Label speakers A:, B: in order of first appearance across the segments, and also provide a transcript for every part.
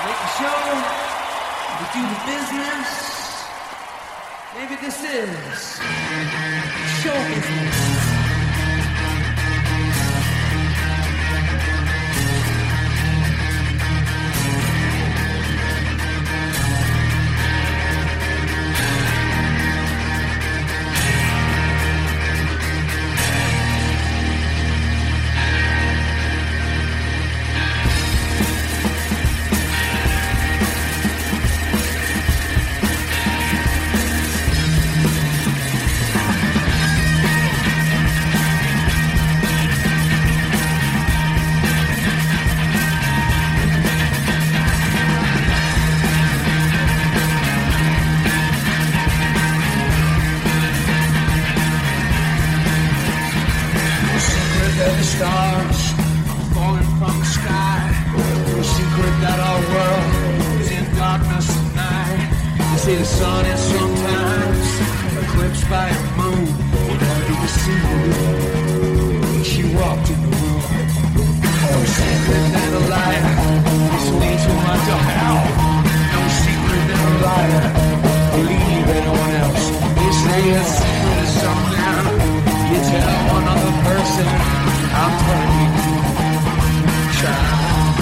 A: make a show, we do the business. Maybe this is show business. Stars falling from the sky. The secret that our world is in darkness tonight. They say the sun is sometimes eclipsed by a moon. Whatever you see when she walked in the room. No secret than a liar. This leads to my hell. No secret than a liar. Believe anyone else. They say a secret is something you tell one other person. I'm telling you, child.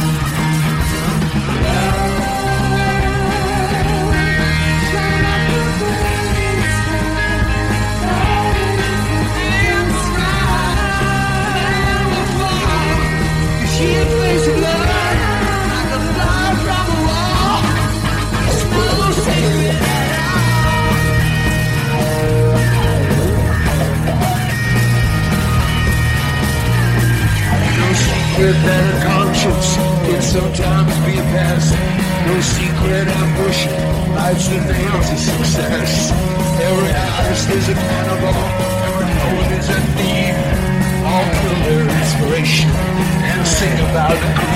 A: She a face of blood, like a fly from a wall. It's full sacred. Secret that a conscience can sometimes be a pest. No secret ambush, life's the nail to success. Every artist is a cannibal, every poet is a thief. All kill their inspiration and sing about the